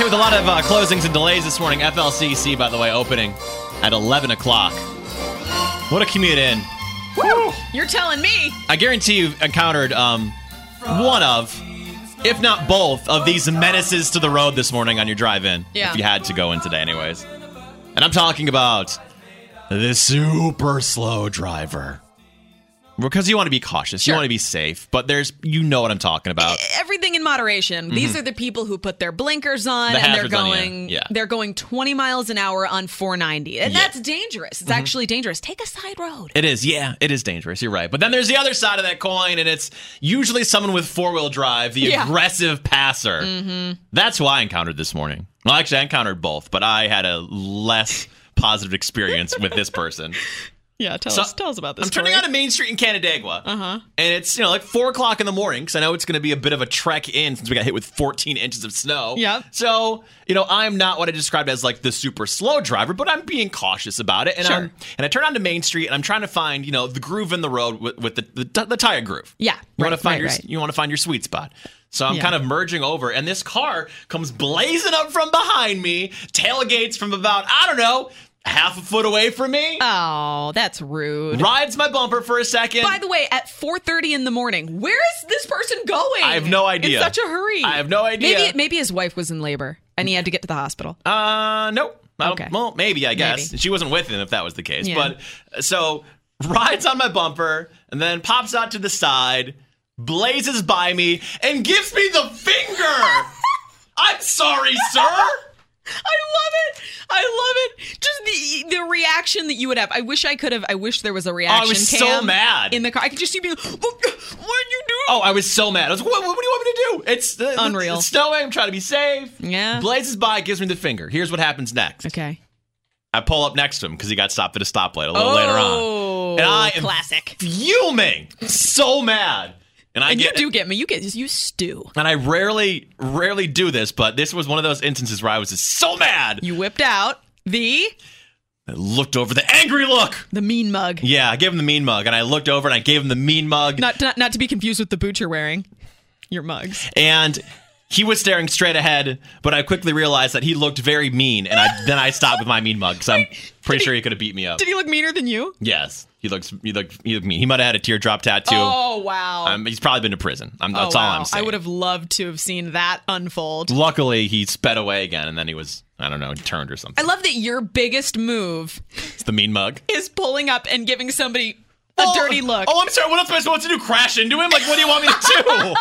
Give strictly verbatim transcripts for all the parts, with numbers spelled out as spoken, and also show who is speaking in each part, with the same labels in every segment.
Speaker 1: with a lot of uh, closings and delays this morning. F L C C, by the way, opening at eleven o'clock. What a commute in.
Speaker 2: Woo! You're telling me.
Speaker 1: I guarantee you've encountered um, one of, if not both, of these menaces to the road this morning on your drive in.
Speaker 2: Yeah.
Speaker 1: If you had to go in today anyways. And I'm talking about the super slow driver. Because you want to be cautious.
Speaker 2: Sure.
Speaker 1: You want to be safe. But there's, you know what I'm talking about.
Speaker 2: Everything in moderation. Mm-hmm. These are the people who put their blinkers on
Speaker 1: The
Speaker 2: and they're
Speaker 1: hazards on,
Speaker 2: going
Speaker 1: yeah. Yeah.
Speaker 2: they're going twenty miles an hour on four ninety. And
Speaker 1: Yeah.
Speaker 2: that's dangerous. It's
Speaker 1: Mhm.
Speaker 2: actually dangerous. Take a side road.
Speaker 1: It is, yeah. It is dangerous. You're right. But then there's the other side of that coin, and it's usually someone with four-wheel drive, the
Speaker 2: Yeah.
Speaker 1: aggressive passer.
Speaker 2: Mm-hmm.
Speaker 1: That's who I encountered this morning. Well, actually, I encountered both, but I had a less positive experience with this person.
Speaker 2: Yeah, tell
Speaker 1: So,
Speaker 2: us tell us about this.
Speaker 1: I'm turning
Speaker 2: story.
Speaker 1: onto Main Street in Canandaigua,
Speaker 2: Uh-huh.
Speaker 1: and it's, you know, like four o'clock in the morning, because I know it's going to be a bit of a trek in since we got hit with fourteen inches of snow.
Speaker 2: Yep.
Speaker 1: So, you know, I'm not what I described as like the super slow driver, but I'm being cautious about it. And
Speaker 2: Sure.
Speaker 1: I'm, and I turn onto Main Street, and I'm trying to find, you know, the groove in the road with, with the, the the tire groove.
Speaker 2: Yeah,
Speaker 1: You
Speaker 2: right,
Speaker 1: want to find
Speaker 2: right,
Speaker 1: your
Speaker 2: right.
Speaker 1: you want to find your sweet spot. So I'm
Speaker 2: Yeah.
Speaker 1: kind of merging over, and this car comes blazing up from behind me, tailgates from about, I don't know, half a foot away from me.
Speaker 2: Oh, that's rude.
Speaker 1: Rides my bumper for a second.
Speaker 2: By the way, at four thirty in the morning, where is this person going?
Speaker 1: I have no idea.
Speaker 2: In such a hurry.
Speaker 1: I have no idea.
Speaker 2: Maybe maybe his wife was in labor and he had to get to the hospital.
Speaker 1: Uh, nope. I don't-
Speaker 2: Okay.
Speaker 1: Well, maybe, I guess.
Speaker 2: Maybe.
Speaker 1: She wasn't with him if that was the case.
Speaker 2: Yeah.
Speaker 1: But uh, so rides on my bumper and then pops out to the side, blazes by me, and gives me the finger. I'm sorry, sir.
Speaker 2: I love it. I love it. Just the the reaction that you would have. I wish I could have. I wish there was a reaction.
Speaker 1: I was
Speaker 2: cam
Speaker 1: so mad.
Speaker 2: in the car. I could just see people. What did you do?
Speaker 1: Oh, I was so mad. I was like, what, what do you want me to do? It's uh,
Speaker 2: Unreal.
Speaker 1: It's snowing. I'm trying to be safe.
Speaker 2: Yeah.
Speaker 1: Blazes by, gives me the finger. Here's what happens next.
Speaker 2: Okay.
Speaker 1: I pull up next to him because he got stopped at a stoplight a little later on.
Speaker 2: Oh,
Speaker 1: And I am
Speaker 2: classic.
Speaker 1: fuming. So mad. And I
Speaker 2: And
Speaker 1: get
Speaker 2: you do get me. You get you stew.
Speaker 1: And I rarely, rarely do this, but this was one of those instances where I was just so mad.
Speaker 2: You whipped out the
Speaker 1: I looked over the angry look.
Speaker 2: the mean mug.
Speaker 1: Yeah, I gave him the mean mug, and I looked over and I gave him the mean mug.
Speaker 2: Not not, not to be confused with the boots you're wearing. Your mugs.
Speaker 1: And he was staring straight ahead, but I quickly realized that he looked very mean, and I then I stopped with my mean mug because I'm pretty sure he could have beat me up.
Speaker 2: Did he look meaner than you?
Speaker 1: Yes, he looks. He looked. He looked mean. He might have had a teardrop tattoo.
Speaker 2: Oh wow.
Speaker 1: Um, he's probably been to prison. I'm,
Speaker 2: Oh,
Speaker 1: that's all
Speaker 2: wow.
Speaker 1: I'm saying.
Speaker 2: I would have loved to have seen that unfold.
Speaker 1: Luckily, he sped away again, and then he was, I don't know, turned or something.
Speaker 2: I love that your biggest move
Speaker 1: It's the mean mug.
Speaker 2: is pulling up and giving somebody a
Speaker 1: Oh,
Speaker 2: dirty look.
Speaker 1: Oh, I'm sorry. What else am I supposed to do? Crash into him? Like, what do you want me to do?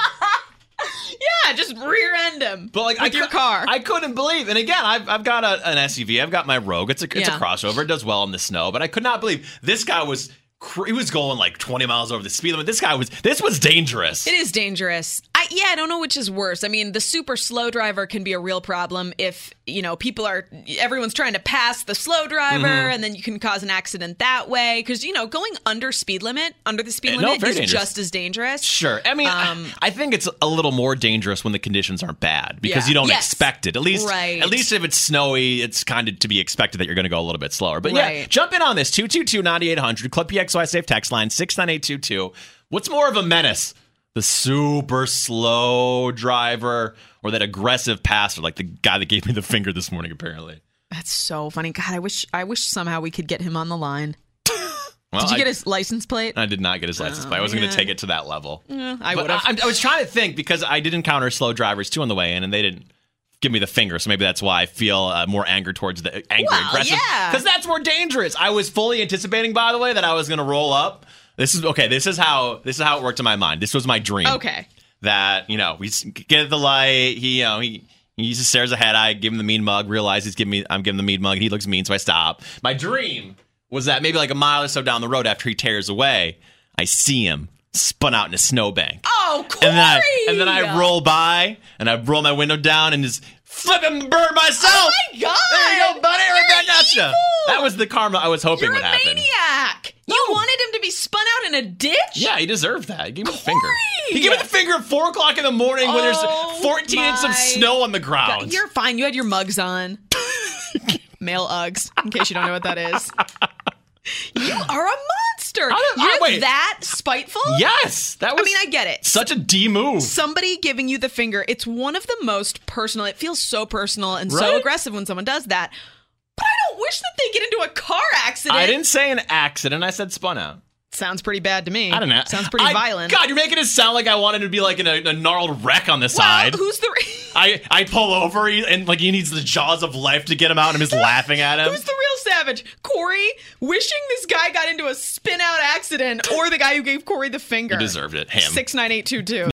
Speaker 2: Yeah, just rear end him.
Speaker 1: But like,
Speaker 2: with
Speaker 1: I
Speaker 2: your
Speaker 1: cou-
Speaker 2: car.
Speaker 1: I couldn't believe. And again, I've I've got a, an S U V. I've got my Rogue. It's a it's
Speaker 2: Yeah.
Speaker 1: a crossover. It does well in the snow. But I could not believe this guy was. cr- He was going like twenty miles over the speed limit. This guy was. This was dangerous.
Speaker 2: It is dangerous. I yeah, I don't know which is worse. I mean, the super slow driver can be a real problem if, you know, people are everyone's trying to pass the slow driver
Speaker 1: Mm-hmm.
Speaker 2: and then you can cause an accident that way cuz you know, going under speed limit, under the speed
Speaker 1: Uh, no,
Speaker 2: limit
Speaker 1: very
Speaker 2: is
Speaker 1: dangerous.
Speaker 2: just as dangerous.
Speaker 1: Sure. I mean,
Speaker 2: Um,
Speaker 1: I think it's a little more dangerous when the conditions aren't bad because
Speaker 2: Yeah.
Speaker 1: you don't
Speaker 2: Yes.
Speaker 1: expect it. At least,
Speaker 2: Right.
Speaker 1: at least if it's snowy, it's kind of to be expected that you're going to go a little bit slower. But yeah,
Speaker 2: Right.
Speaker 1: jump in on this two two two, nine eight hundred, Club P X Y Safe text line six nine eight two two. What's more of a menace? The super slow driver or that aggressive passer like the guy that gave me the finger this morning, apparently.
Speaker 2: That's so funny. God, I wish I wish somehow we could get him on the line.
Speaker 1: Well,
Speaker 2: Did you
Speaker 1: I,
Speaker 2: get his license plate?
Speaker 1: I did not get his license
Speaker 2: Oh,
Speaker 1: plate. I wasn't going
Speaker 2: man.
Speaker 1: to take it to that level.
Speaker 2: Yeah, I
Speaker 1: But
Speaker 2: would have.
Speaker 1: I, I was trying to think because I did encounter slow drivers too on the way in, and they didn't give me the finger. So maybe that's why I feel uh, more anger towards the angry
Speaker 2: Well,
Speaker 1: aggressive.
Speaker 2: yeah.
Speaker 1: Because that's more dangerous. I was fully anticipating, by the way, that I was going to roll up. This is okay. This is how this is how it worked in my mind. This was my dream.
Speaker 2: Okay.
Speaker 1: That you know we s- get at the light. He you know he. He just stares ahead. I give him the mean mug. Realize he's giving me. I'm giving the mean mug. He looks mean, so I stop. My dream was that maybe like a mile or so down the road after he tears away, I see him spun out in a snowbank.
Speaker 2: Oh, Corey!
Speaker 1: And then, I, and then I roll by, and I roll my window down, and just flip and burn myself.
Speaker 2: Oh my God!
Speaker 1: There you go, buddy. Right
Speaker 2: You're
Speaker 1: back at you.
Speaker 2: evil!
Speaker 1: That was the karma I was hoping
Speaker 2: You're
Speaker 1: would
Speaker 2: a
Speaker 1: happen.
Speaker 2: maniac. You wanted him to be spun out in a ditch?
Speaker 1: Yeah, he deserved that. He gave me the
Speaker 2: Corey!
Speaker 1: finger. He gave me the finger at four o'clock in the morning when there's
Speaker 2: Oh
Speaker 1: fourteen inches of
Speaker 2: my
Speaker 1: snow on the ground.
Speaker 2: You're fine. You had your mugs on. Male Uggs, in case you don't know what that is. You are a monster. monster.
Speaker 1: How did-
Speaker 2: You're
Speaker 1: oh, wait.
Speaker 2: that spiteful?
Speaker 1: Yes, that was.
Speaker 2: I mean, I get it.
Speaker 1: Such a D move.
Speaker 2: Somebody giving you the finger, it's one of the most personal. It feels so personal and so
Speaker 1: Right?
Speaker 2: aggressive when someone does that. But I don't wish that they get into a car accident.
Speaker 1: I didn't say an accident. I said spun out.
Speaker 2: Sounds pretty bad to me.
Speaker 1: I don't know.
Speaker 2: Sounds pretty
Speaker 1: I-
Speaker 2: violent.
Speaker 1: God, you're making it sound like I wanted to be like in a, a gnarled wreck on the
Speaker 2: well,
Speaker 1: side.
Speaker 2: who's the
Speaker 1: I, I pull over he- and like he needs the jaws of life to get him out and I'm just laughing at him.
Speaker 2: who's the real savage? Corey wishing this guy got into a spin out accident, or the guy who gave Corey the finger?
Speaker 1: He deserved it. Him.
Speaker 2: Six nine eight two two.